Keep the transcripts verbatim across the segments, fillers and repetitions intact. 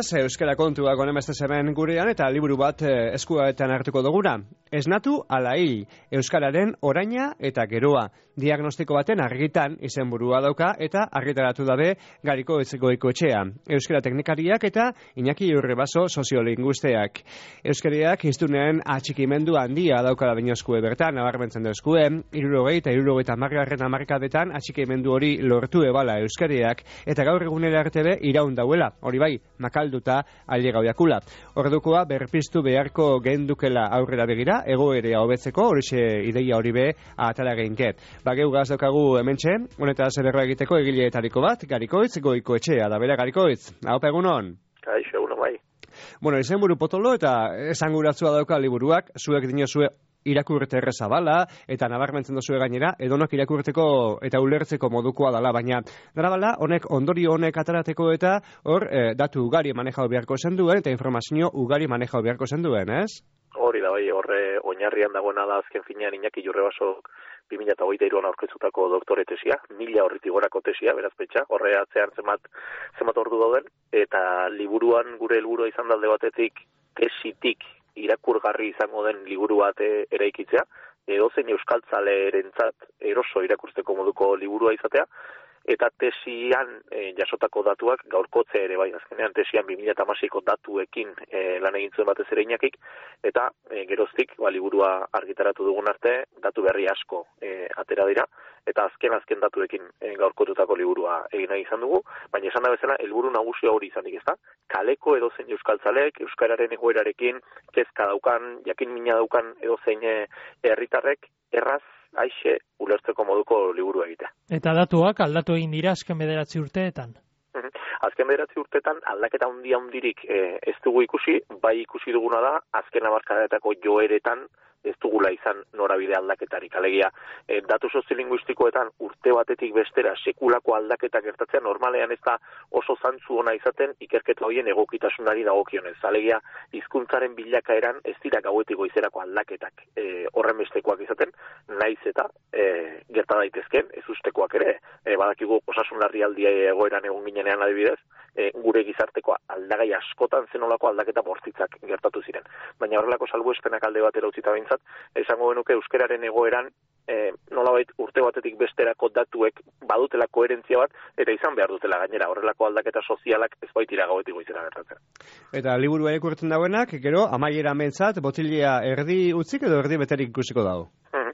Beraz, euskara kontua gonemezte hemen gurean eta liburu bat eskuetan hartuko duguna. Esnatu ala hil, euskararen oraina eta geroa. Diagnostiko baten argitan izenburua dauka eta argitaratu dabe Gariko Goikoetxea. Euskara teknikariak eta Iñaki Urrebaso soziolinguisteak. Euskariak hiztunen atxikimendu handia daukala bainoskue bertan, nabarmentzen dezkue, hirurogei eta hirurogei eta hamargarren hamarkadetan atxikimendu hori lortu ebala euskariak eta gaur egunera arte be iraun dauela. Hori bai, makalduta aile gaudiakula. Ordukoa berpiztu beharko gendukela aurrera begira, egoerea hobetzeko, horixe ideia hori be atala geinke. Bageu gaz daukagu hementxe, honetaz berroa egiteko egileetariko bat, Garikoitz Goikoetxea, da bera Garikoitz. Haupa egunon? Kaixo, egunon bai. Bueno, izenburu potolo eta esanguratzua dauka liburuak, zuek dinozue irakurte erreza bala, eta nabarmentzen dozue gainera, edonok irakurteko eta ulertzeko modukoa dala, baina dara bala, honek ondorio honek atarateko eta hor eh, datu ugari manejau beharko zen duen, eta informazio ugari manejau beharko zen duen, ez? Hori da bai, horre oinarrian dagoena da azken finean Iñaki Urrebasok bi mila hogeita hiruan aurkeztutako doktore tesia, mila horritik gorako tesia, beraz pentsa, horre atzean zenbat, zenbat ordu dauden, eta liburuan gure helburua izan dalde batetik tesitik irakurgarri izango den liburu bat eraikitzea, edozein euskaltzalerentzat eroso irakurtzeko moduko liburua izatea, eta tesian e, jasotako datuak gaurkotze ere bai, azkenean tesian bi mila hamaseiko datuekin e, lan egin zuen batez ere Iñakik, eta e, geroztik ba, liburua argitaratu dugun arte, datu berri asko e, atera dira, eta azken azken datuekin e, gaurkotutako liburua egin nahi izan dugu, baina esan da bezala, helburu nagusia hori izanik ez da, kaleko edozein euskaltzalek, euskararen egoerarekin, kezka daukan, jakin mina daukan edozein herritarrek, erraz, aixe ulertzeko moduko liburu egitea. Eta datuak aldatu egin dira azken bederatzi urteetan? Azken bederatzi urteetan aldaketa handia handirik e, ez dugu ikusi, bai ikusi duguna da, azken hamarkadetako joeretan ez dugula izan norabide aldaketarik. Alegia, e, datu soziolinguistikoetan urte batetik bestera sekulako aldaketa gertatzea normalean ez da oso zantzu ona izaten ikerketa horien egokitasunari dagokionez. Alegia, hizkuntzaren bilakaeran ez dira gauetik goizerako aldaketak e, horren bestekoak izaten, naiz eta e, gerta daitezken, ez ustekoak ere, e, badakigu osasun larrialdia egoeran egon ginenean adibidez, e, gure gizarteko aldagai askotan zenolako aldaketa bortitzak gertatu ziren. Baina horrelako salbuespenak alde batera utzita behintzat, esango genuke euskararen egoeran e, nolabait urte batetik besterako datuek badutela koherentzia bat, eta izan behar dutela gainera, horrelako aldaketa sozialak ez baitira gauetik goizera gertatzen. Eta liburua irakurtzen dauenak, gero, amaiera mentzat, botilia erdi utzik edo erdi beterik ikusiko dago?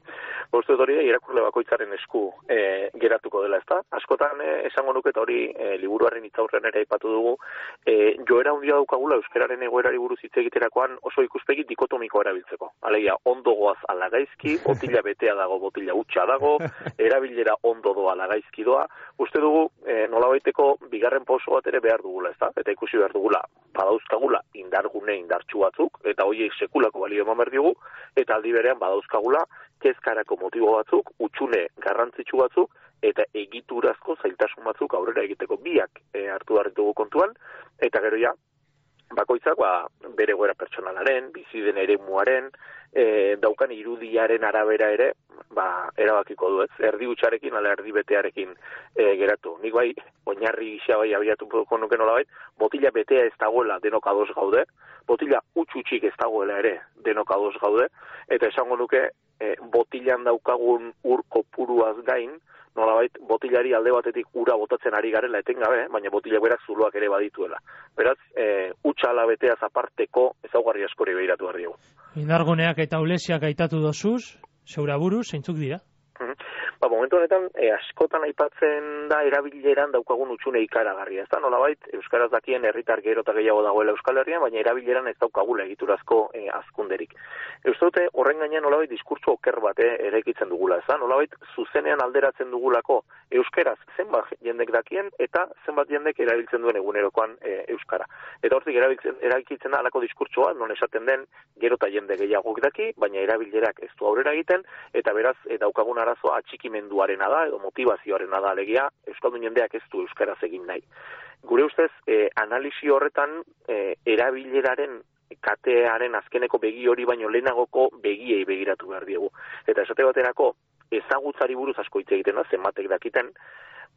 Uste dut hori irakurle bakoitzaren esku e, geratuko dela, ezta? Askotan e, esango nuke eta hori e, liburuaren hitzaurrean ere aipatu dugu, e, joera handia daukagula euskararen egoerari buruz hitz egiterakoan oso ikuspegi dikotomikoa erabiltzeko. Alegia, ondo goaz ala gaizki, botila betea dago, botila hutsa dago, erabilera ondo doa ala gaizki doa. Uste dugu e, nolabaiteko bigarren pauso bat ere behar dugula, ezta? Eta ikusi behar dugula, badauzkagula indargune indartsu batzuk, eta horiek sekulako balio eman behar digu, eta aldi berean badauzkagula kezkarako motibo batzuk, utxune garrantzitsu batzuk, eta egiturazko zailtasun batzuk aurrera egiteko biak e, hartu behar ditugu kontuan, eta gero ja, bakoitzak ba, bere goera pertsonalaren, bizi den eremuaren, e, daukan irudiaren arabera ere, ba, erabakiko du ez, erdi utxarekin, ala erdi betearekin e, geratu. Nik bai, oinarri gisa bai abiatuko nuke nolabait, botila betea ez dagoela denok ados gaude, botila utxutxik ez dagoela ere denok ados gaude, eta esango nuke, e, botilan daukagun ur kopuruaz gain, nolabait botilari alde batetik ura botatzen ari garela etengabe, baina botilak berak zuloak ere badituela. Beraz, e, utxala beteaz aparteko ezaugarri askori behiratu behar diegu. Indarguneak eta ulesiak aitatu dozuz, zeura buruz, zeintzuk dira? Ba, momentu honetan, e, askotan aipatzen da erabileran daukagun utxune ikaragarria. Ez da, nolabait, euskaraz dakien herritar gero eta gehiago dagoela Euskal Herrian, baina erabileran ez daukagula egiturazko e, azkunderik. Euste dute, horren gainean nolabait diskurtso oker bat eh, eraikitzen dugula, ez da? Nolabait, zuzenean alderatzen dugulako euskaraz zenbat jendek dakien eta zenbat jendek erabiltzen duen egunerokoan e, euskara. Eta hortik eraikitzen da alako diskurtsoa, non esaten den gero eta jende gehiagok daki, baina erabilerak ez du aurrera egiten, eta beraz, e, daukagun arazoa atxikimenduarena da, edo motivazioarena da alegia, euskaldun jendeak ez du euskaraz egin nahi. Gure ustez, e, analisi horretan e, erabileraren katearen azkeneko begi hori baino lehenagoko begiei begiratu behar diegu. Eta esate baterako, ezagutzari buruz asko hitz egiten da, zenbatek dakiten,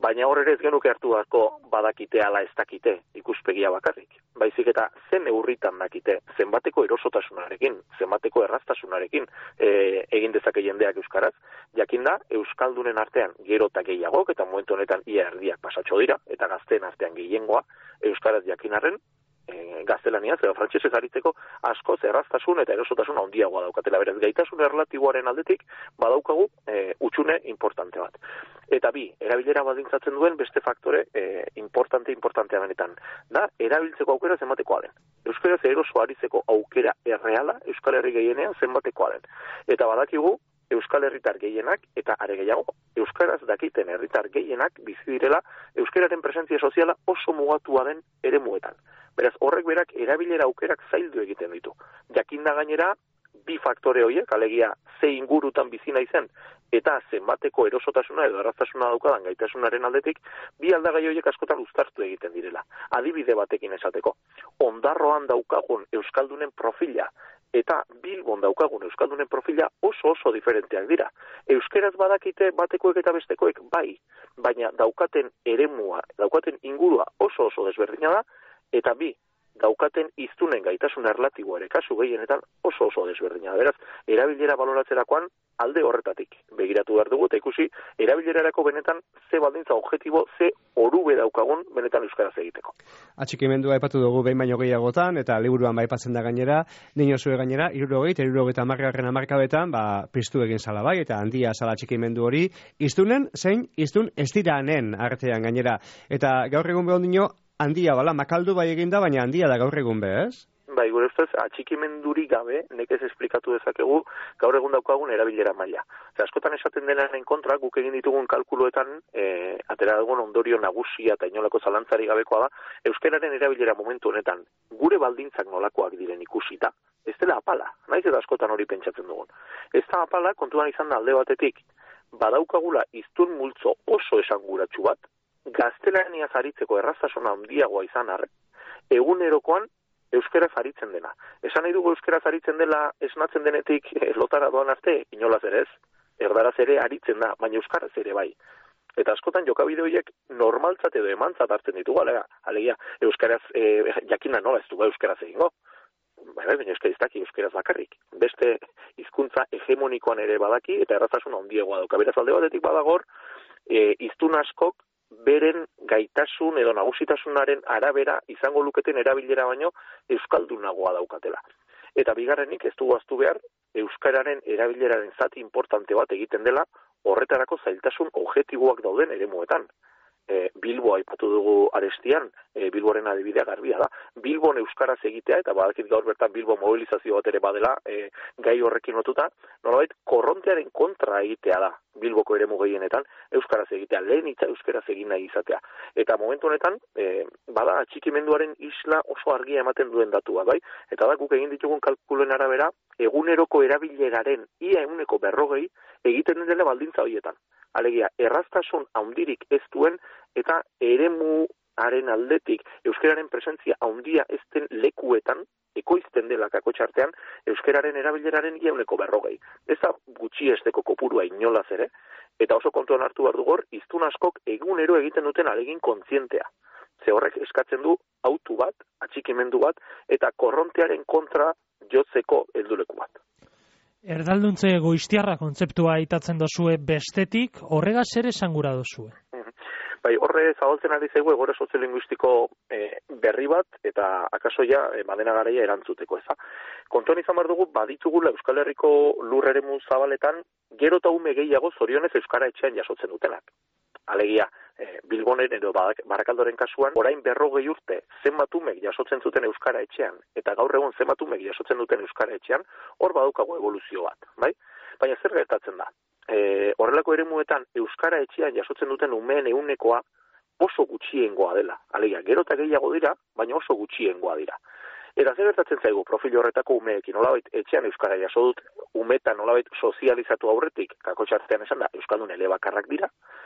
Baina hor ere ez genuke hartu beharko badakite ala ez dakite ikuspegia bakarrik. Baizik eta zen neurritan dakite, zenbateko erosotasunarekin, zenbateko erraztasunarekin e, egin dezake jendeak euskaraz, jakin da euskaldunen artean gero eta gehiagok, eta momentu honetan ia erdiak pasatxo dira, eta gazteen artean gehiengoa euskaraz jakinarren, E, gaztelaniaz edo frantsesez aritzeko askoz erraztasun eta erosotasun handiagoa daukatela. Beraz, gaitasun erlatiboaren aldetik badaukagu e, utxune importante bat. Eta bi, erabilera baldintzatzen duen beste faktore e, importante importantea benetan da erabiltzeko aukera zenbatekoa den. Euskaraz eroso aritzeko aukera erreala Euskal Herri gehienean zenbatekoa den. Eta badakigu Euskal Herritar gehienak eta are gehiago euskaraz dakiten herritar gehienak bizi direla euskararen presentzia soziala oso mugatua den eremuetan. Beraz, horrek berak erabilera aukerak zaildu egiten ditu. Jakinda gainera, bi faktore horiek, alegia ze ingurutan bizi naizen eta zenbateko erosotasuna edo erraztasuna daukadan gaitasunaren aldetik, bi aldagai horiek askotan uztartu egiten direla. Adibide batekin esateko, Ondarroan daukagun euskaldunen profila eta Bilbon daukagun euskaldunen profila oso oso diferenteak dira. Euskeraz badakite batekoek eta bestekoek bai, baina daukaten eremua, daukaten ingurua oso oso desberdina da, eta bi, daukaten hiztunen gaitasun erlatiboa ere kasu gehienetan oso oso desberdina. Beraz, erabilera baloratzerakoan alde horretatik begiratu behar dugu, eta ikusi erabilerarako benetan ze baldintza objektibo, ze orube daukagun benetan euskaraz egiteko. Atxikimendua aipatu dugu behin baino gehiagotan, eta liburuan bai aipatzen da gainera, dinozue gainera, hirurogei eta hirurogeita hamargarren hamarkadetan, ba, piztu egin zala bai, eta handia zala atxikimendu hori, hiztunen zein hiztun ez diranen artean gainera. Eta gaur egun behon dino, handia bala, makaldu bai eginda, baina handia da gaur egun be, ez? Bai, gure ustez, atxikimenduri gabe, nekez esplikatu dezakegu, gaur egun daukagun erabilera maila. Zer, askotan esaten denaren kontra, guk egin ditugun kalkuloetan, e, atera dugun ondorio nagusia eta inolako zalantzari gabekoa da, euskararen erabilera momentu honetan, gure baldintzak nolakoak diren ikusita, ez dela apala, naiz eta askotan hori pentsatzen dugun. Ez da apala, kontuan izan da alde batetik, badaukagula hiztun multzo oso esanguratsu bat, gaztelaniaz aritzeko erraztasuna handiagoa izan arre, egunerokoan euskaraz aritzen dena. Esan nahi dugu euskaraz aritzen dela esnatzen denetik eh, lotara doan arte, inolaz ere ez, erdaraz ere aritzen da, baina euskaraz ere bai. Eta askotan jokabide horiek normaltzat edo emantzat hartzen ditugu, alega, alegia, euskaraz eh, jakina nola ez dugu euskaraz egingo. Baina, baina euskaraz daki euskaraz bakarrik. Beste hizkuntza hegemonikoan ere badaki eta erraztasuna handiagoa dauka. Beraz alde batetik badagor, eh, hiztun askok beren gaitasun edo nagusitasunaren arabera izango luketen erabilera baino euskaldunagoa daukatela. Eta bigarrenik ez dugu ahaztu behar, euskararen erabileraren zati importante bat egiten dela horretarako zailtasun objektiboak dauden eremuetan. E, Bilbo aipatu dugu arestian, e, Bilboren adibidea garbia da. Bilbon euskaraz egitea, eta badakit gaur bertan Bilbo mobilizazio bat ere badela, e, gai horrekin lotuta, nolabait korrontearen kontra egitea da, Bilboko eremu gehienetan, euskaraz egitea, lehen hitza euskaraz egin nahi izatea. Eta momentu honetan, e, bada atxikimenduaren isla oso argia ematen duen datua, bai? Eta da, guk egin ditugun kalkulen arabera, eguneroko erabileraren ia eguneko berrogei egiten den dela baldintza horietan. Alegia, erraztasun handirik ez duen eta eremuaren aldetik euskararen presentzia handia ez den lekuetan, ekoizten dela kakotxartean, euskararen erabileraren iauneko berrogei. Ez da gutxi esteko kopurua inolaz ere, eta oso kontuan hartu behar dugor, hiztun askok egunero egiten duten alegin kontzientea. Ze horrek eskatzen du autu bat, atxikimendu bat, eta korrontearen kontra jotzeko helduleku bat. Erdalduntze goiztiarra kontzeptua aitatzen dozue bestetik, horregaz ere esangura dozue. Bai, horre zabaltzen ari zaigu egore soziolinguistiko e, berri bat, eta akaso ja e, badena garaia erantzuteko, eza. Kontuan izan behar dugu, baditugula Euskal Herriko lur eremu zabaletan, gero eta ume gehiago zorionez Euskara etxean jasotzen dutenak. Alegia, e, Bilbonen edo Barakaldoren kasuan, orain berrogei urte zenbat umek jasotzen zuten Euskara etxean, eta gaur egun zenbat umek jasotzen duten Euskara etxean, hor badukago evoluzio bat, bai? Baina zer gertatzen da? E, horrelako eremuetan Euskara etxean jasotzen duten umeen ehunekoa oso gutxiengoa dela. Alegia, gero eta gehiago dira, baina oso gutxiengoa dira. Eta zer gertatzen zaigu profil horretako umeekin, nolabait etxean Euskara jaso dut, umetan nolabait sozializatu aurretik, kakotxartean esan da, Euskaldun elebakarrak dira,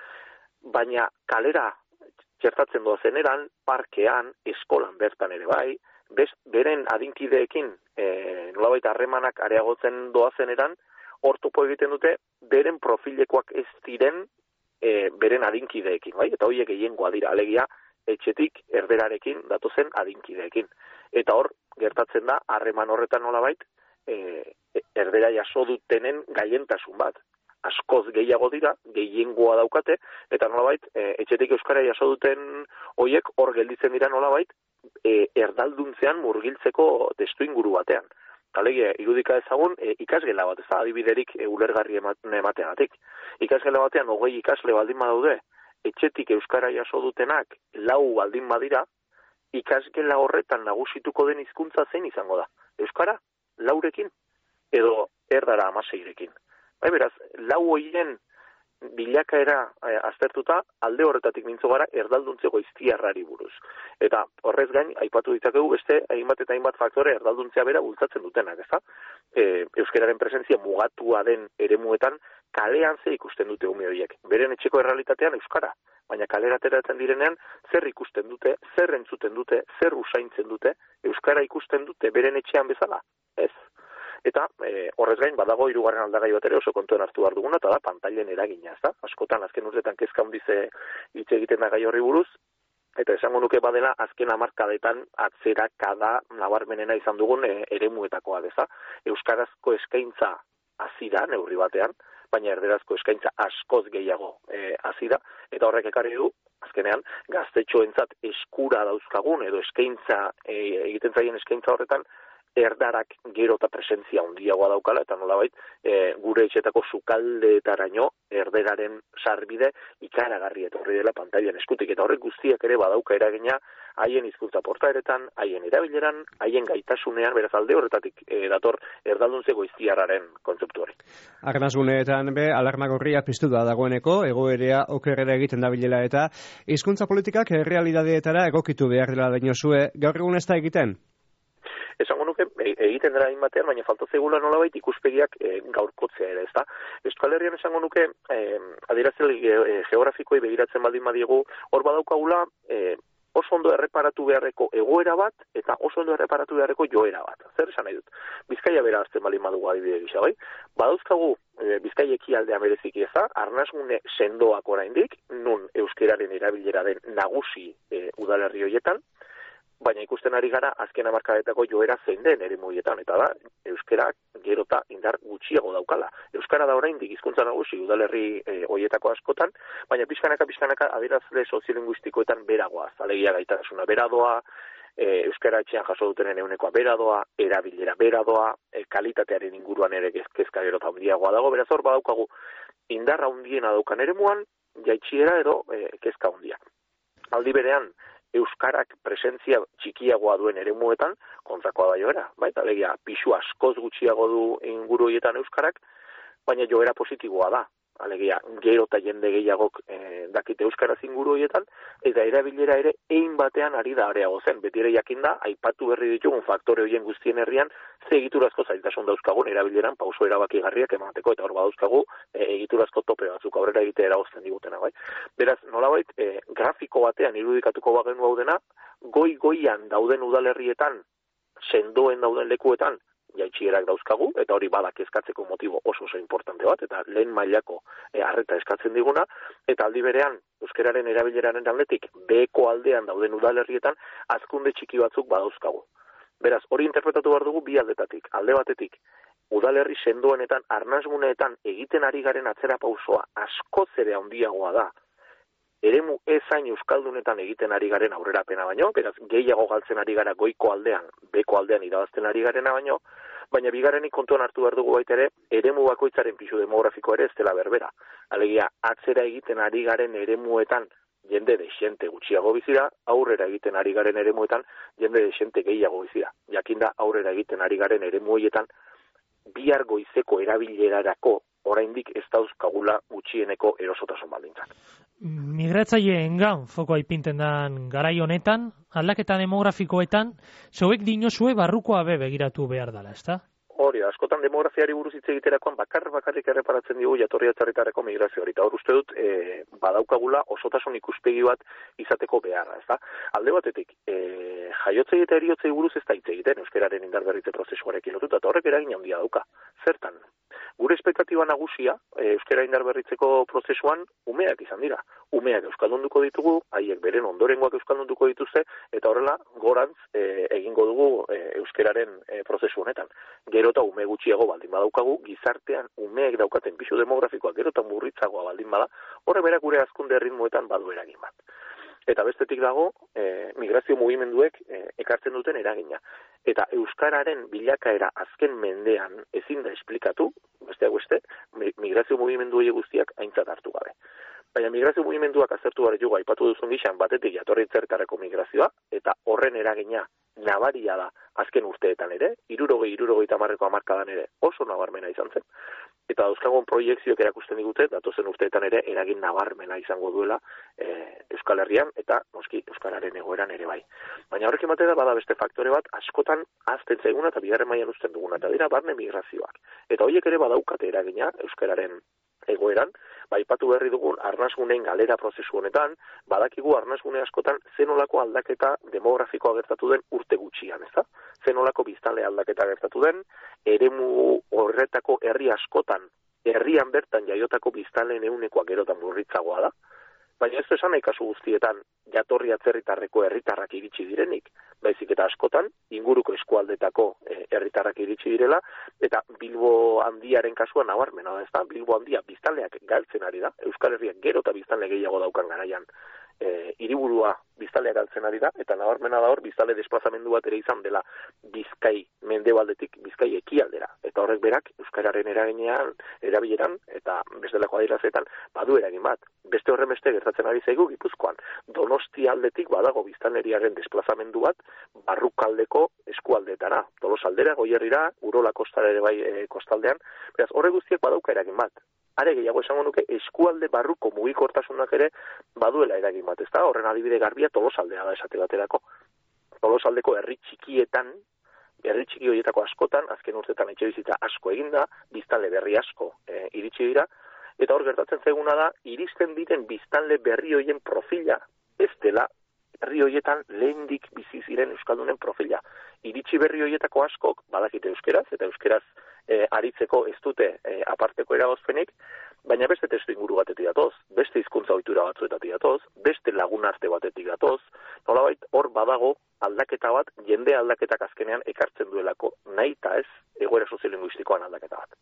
baina kalera txertatzen doazen eran, parkean, eskolan bertan ere bai, best, beren adinkideekin e, nolabait harremanak areagotzen doazen eran, hor topo egiten dute, beren profilekoak ez diren e, beren adinkideekin, bai? Eta horiek gehiengoa dira, alegia, etxetik erderarekin datozen adinkideekin. Eta hor, gertatzen da, harreman horretan nolabait, e, erdera jaso dutenen gaientasun bat. Askoz gehiago dira, gehiengoa daukate, eta nolabait, e, etxetik euskara jaso duten horiek hor gelditzen dira nolabait, e, erdalduntzean murgiltzeko testu inguru batean. Alegia, irudika ezagun, e, ikasgela bat, ez da, adibiderik e, ulergarri emateagatik. Ikasgela batean, hogei ikasle baldin badaude, etxetik euskara jaso dutenak lau baldin badira, ikasgela horretan nagusituko den hizkuntza zein izango da? Euskara, laurekin, edo erdara amaseirekin. Bai, beraz, lau horien bilakaera eh, aztertuta, alde horretatik mintzo gara erdalduntzeko iztiarrari buruz. Eta horrez gain, aipatu ditzakegu beste, hainbat eta hainbat faktore erdalduntzea bera bultzatzen dutenak, ezta? E, euskararen presentzia mugatua den eremuetan, kalean ze ikusten dute ume horiek. Beren etxeko errealitatean euskara, baina kalera ateratzen direnean, zer ikusten dute, zer entzuten dute, zer usaintzen dute, euskara ikusten dute beren etxean bezala, ez? Eta e, horrez gain, badago hirugarren aldagai bat ere oso kontuan hartu behar duguna, eta da pantailen eragina, ez da? Askotan, azken urtetan kezka handize hitz egiten da gai horri buruz, eta esango nuke badela azken hamarkadetan atzerakada nabarmenena izan dugun e, eremuetakoa, ez da? Euskarazko eskaintza hasi da neurri batean, baina erderazko eskaintza askoz gehiago e, hasi da, eta horrek ekarri du, azkenean, gaztetxoentzat eskura dauzkagun, edo eskaintza, e, egiten zaien eskaintza horretan, erdarak gero eta presentzia handiagoa daukala, eta nolabait, e, gure etxetako sukaldeetaraino erderaren sarbide ikaragarri etorri dela pantailan eskutik, eta horrek guztiak ere badauka eragina haien hizkuntza portaeretan, haien erabileran, haien gaitasunean, beraz alde horretatik e, dator erdalduntzeko iztiarraren kontzeptu hori. Arnasguneetan be, alarma gorria piztu da dagoeneko, egoerea okerrera egiten dabilela, eta hizkuntza politikak errealidadeetara egokitu behar dela dainozue, gaur egun ez da egiten? Esango nuke, egiten dela inbatean, baina falta zegula nolabait ikuspegiak e, gaurkotzea ere, ezta? Euskal Herrian esango nuke, e, adierazle e, geografikoei begiratzen baldin badiegu, hor badaukagula, e, oso ondo erreparatu beharreko egoera bat, eta oso ondo erreparatu beharreko joera bat. Zer esan nahi dut? Bizkaia bera azten baldin badugu adibide gisa, bai? Badauzkagu, e, Bizkaia ekialdea mereziki eza, arnasgune sendoak oraindik, nun euskeraren erabilera den nagusi e, udalerri horietan, baina ikusten ari gara azken hamarkadetako joera zein den eremu horietan, eta da, euskerak gero eta indar gutxiago daukala. Euskara da oraindik hizkuntza nagusi udalerri e, horietako askotan, baina pixkanaka pixkanaka adierazle soziolinguistikoetan beragoa, alegia gaitasuna beradoa, e, euskara etxean jaso dutenen ehunekoa beradoa, erabilera beradoa, e, kalitatearen inguruan ere kezka gero eta handiagoa dago, beraz hor badaukagu indarra handiena daukan eremuan, jaitxiera edo e, kezka handia. Aldi berean, euskarak presentzia txikiagoa duen eremuetan, kontrakoa da joera, bai? Alegia, pixu askoz gutxiago du inguru horietan euskarak, baina joera positiboa da. Alegia, gero eta jende gehiagok e, dakite euskaraz inguru horietan, eta erabilera ere ein batean ari da areago zen. Beti ere jakinda, aipatu berri ditugun faktore horien guztien herrian, ze egiturazko zailtasun dauzkagun erabileran pauso erabakigarriak emateko, eta hor badauzkagu e, egiturazko tope batzuk aurrera egitea eragozten digutena, bai? Beraz, nolabait, e, grafiko batean irudikatuko bagenu hau dena, goi-goian dauden udalerrietan, sendoen dauden lekuetan, jaitxierak dauzkagu, eta hori badak eskatzeko motibo oso oso importante bat, eta lehen mailako e, arreta eskatzen diguna, eta aldi berean, euskeraren erabileraren aldetik, beheko aldean dauden udalerrietan, hazkunde txiki batzuk badauzkagu. Beraz, hori interpretatu behar dugu bi aldetatik, alde batetik, udalerri sendoenetan, arnasguneetan egiten ari garen atzera pausoa, askoz ere handiagoa da, eremu ezain euskaldunetan egiten ari garen aurrerapena baino, beraz gehiago galtzen ari gara goiko aldean, beko aldean irabazten ari garena baino, baina bigarrenik kontuan hartu behar dugu baita ere, eremu bakoitzaren pisu demografiko ere ez dela berbera. Alegia, atzera egiten ari garen eremuetan jende desente gutxiago bizira, aurrera egiten ari garen eremuetan jende desente gehiago bizira. Jakinda aurrera egiten ari garen eremu horietan bihar goizeko erabilerarako oraindik ez dauzkagula gutxieneko erosotasun baldintzak. Migratzaileengan fokoa ipinten dan garai honetan, aldaketa demografikoetan, zeuek dinozue barrukoa be begiratu behar dela, ezta? hori, askotan demografiari buruz hitz egiterakoan bakar bakarrik erreparatzen digu jatorri atzerritarreko migrazioari. Eta hor uste dut e, badaukagula osotasun ikuspegi bat izateko beharra, ezta? Alde batetik, e, jaiotzei eta eriotzei buruz ez da hitz egiten euskararen indarberritze prozesuarekin lotuta, eta horrek eragin handia dauka. Zertan? Gure espektatiba nagusia, e, euskara indarberritzeko prozesuan umeak izan dira. Umeak euskaldunduko ditugu, haiek beren ondorengoak euskaldunduko dituzte, eta horrela gorantz e, egingo dugu e, euskararen e, prozesu honetan. Gero eta ume gutxiago baldin badaukagu, gizartean umeek daukaten pisu demografikoa gero eta murritzagoa baldin bada, horre berak gure hazkunde erritmoetan badu eragin bat. Eta bestetik dago, e, migrazio mugimenduek e, ekartzen duten eragina. Eta euskararen bilakaera azken mendean ezin da esplikatu, besteak beste, migrazio mugimendu horiek guztiak aintzat hartu gabe. Baina migrazio mugimenduak azertu behar dugu aipatu duzun gizan batetik jatorri atzerritarreko migrazioa, eta horren eragina nabaria da azken urteetan ere, irurogei, irurogei tamarreko hamarkadan ere oso nabarmena izan zen. Eta dauzkagun proiekzioek erakusten digute, datozen urteetan ere eragin nabarmena izango duela e, Euskal Herrian eta noski euskararen egoeran ere bai. Baina horrekin batera bada beste faktore bat askotan azten zaiguna eta bigarren mailan uzten duguna, eta dira barne migrazioak. Eta horiek ere badaukate eragina euskararen egoeran, baipatu berri dugun arnasguneen galera prozesu honetan, badakigu arnasgune askotan zenolako aldaketa demografikoa gertatu den urte gutxian, ezta? Zenolako biztanle aldaketa gertatu den, eremu horretako herri askotan, herrian bertan jaiotako biztanleen ehunekoa gerotan murritzagoa da, baina ez esan nahi kasu guztietan jatorri atzerritarreko herritarrak iritsi direnik, baizik eta askotan inguruko eskualdetako herritarrak iritsi direla, eta Bilbo handiaren kasuan nabarmena da, ezta? Bilbo handia biztanleak galtzen ari da, Euskal Herriak gero eta biztanle gehiago daukan garaian e, hiriburua biztanleak galtzen ari da, eta nabarmena da hor biztanle desplazamendu bat ere izan dela Bizkai mendebaldetik Bizkai ekialdera, eta horrek berak euskararen eraginean, erabileran eta bestelako adierazletan badu eragin bat. Beste horren beste gertatzen ari zaigu Gipuzkoan. Donosti aldetik badago biztanleriaren desplazamendu bat barrukaldeko eskualdetara. Tolosaldera, Goierrira, Urola kostara ere bai e, kostaldean. Beraz, horre guztiak badauka eragin bat. Are gehiago esango nuke eskualde barruko mugikortasunak ere baduela eragin bat, ezta? Horren adibide garbia Tolosaldea da esate baterako. Tolosaldeko herri txikietan, herri txiki horietako askotan, azken urtetan etxebizitza asko eginda, biztanle berri asko e, iritsi dira, eta hor gertatzen zaiguna da, iristen diren biztanle berri horien profila, ez dela herri horietan lehendik bizi ziren euskaldunen profila. Iritsi berri horietako askok badakite euskeraz, eta euskeraz e, aritzeko ez dute e, aparteko eragozpenik, baina beste testu inguru batetik datoz, beste hizkuntza ohitura batzuetatik datoz, beste lagunarte batetik datoz, nolabait hor badago aldaketa bat, jende aldaketak azkenean ekartzen duelako, nahi eta ez egoera soziolinguistikoan aldaketa bat.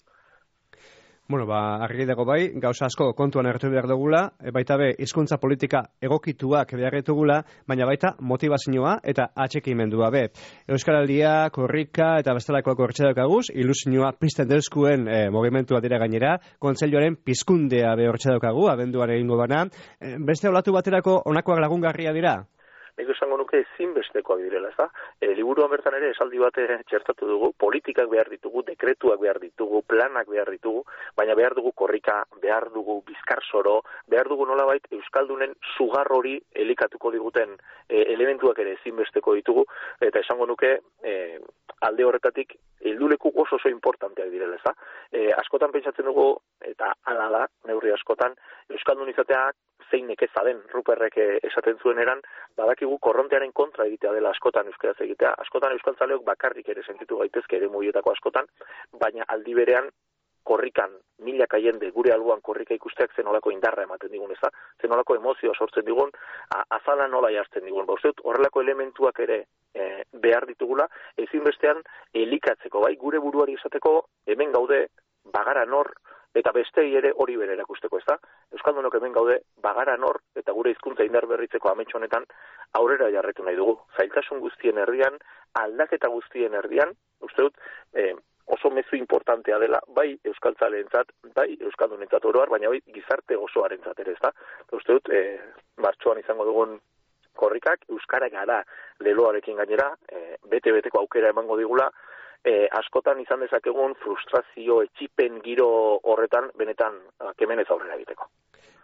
Bueno, ba, argi dago bai, gauza asko kontuan hartu behar dugula, e, baita be, hizkuntza politika egokituak behar ditugula, baina baita motivazioa eta atxekimendua be. Euskaraldia, korrika eta bestelakoak hortxe daukaguz, ilusioa pizten deuskuen e, movimentua dira gainera, kontseiluaren pizkundea be hortxe daukagu, abenduan egingo bana. E, beste olatu baterako onakoak lagungarria dira? Nik esango nuke ezinbestekoak direla, ez da? E, liburuan bertan ere esaldi bat txertatu dugu, politikak behar ditugu, dekretuak behar ditugu, planak behar ditugu, baina behar dugu korrika, behar dugu bizkarsoro, behar dugu nolabait euskaldunen sugar hori elikatuko diguten e, elementuak ere ezinbesteko ditugu, eta esango nuke e, alde horretatik helduleku oso oso importanteak direla, ez da? E, askotan pentsatzen dugu, eta hala da, neurri askotan, euskaldun izateak zein nekeza den, Ruperrek esaten zuen eran, badakigu korrontearen kontra egitea dela askotan euskaraz egitea. Askotan euskaltzaleok bakarrik ere sentitu gaitezke ere mugietako askotan, baina aldi berean korrikan, milaka jende gure alboan korrika ikusteak zenolako indarra ematen digun, ez da? Zenolako emozioa sortzen digun, azala nola jartzen digun. Ba, uste dut, horrelako elementuak ere e, behar ditugula, ezinbestean elikatzeko, bai, gure buruari esateko, hemen gaude, bagara nor, eta bestei ere hori bere erakusteko, ez da? Euskaldunok hemen gaude, bagara nor, eta gure hizkuntza indar berritzeko amets honetan aurrera jarretu nahi dugu. Zailtasun guztien erdian, aldaketa guztien erdian, uste dut, eh, oso mezu importantea dela, bai euskaltzaleentzat, bai euskaldunentzat oroar, baina bai gizarte osoarentzat ere, ez da? Uste dut, eh, martxoan izango dugun korrikak, euskara gara leloarekin gainera, eh, bete-beteko aukera emango digula, E, askotan izan dezakegun frustrazio, etxipen giro horretan, benetan kemenez aurrera egiteko.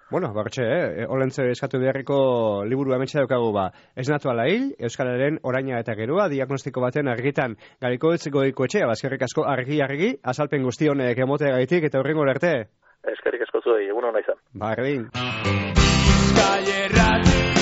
Bueno, bartxe, eh? Olentze eskatu beharriko liburu ametsa daukagu ba. Ez natu ala hil, Euskararen oraina eta geroa, diagnostiko baten argitan. Gariko ez goiko etxea, bazkerrik asko argi-argi, azalpen guztionek emote gaitik eta horrengo erte. Eskerrik asko zuei, egun hona izan. Bardin. Euskal Herratik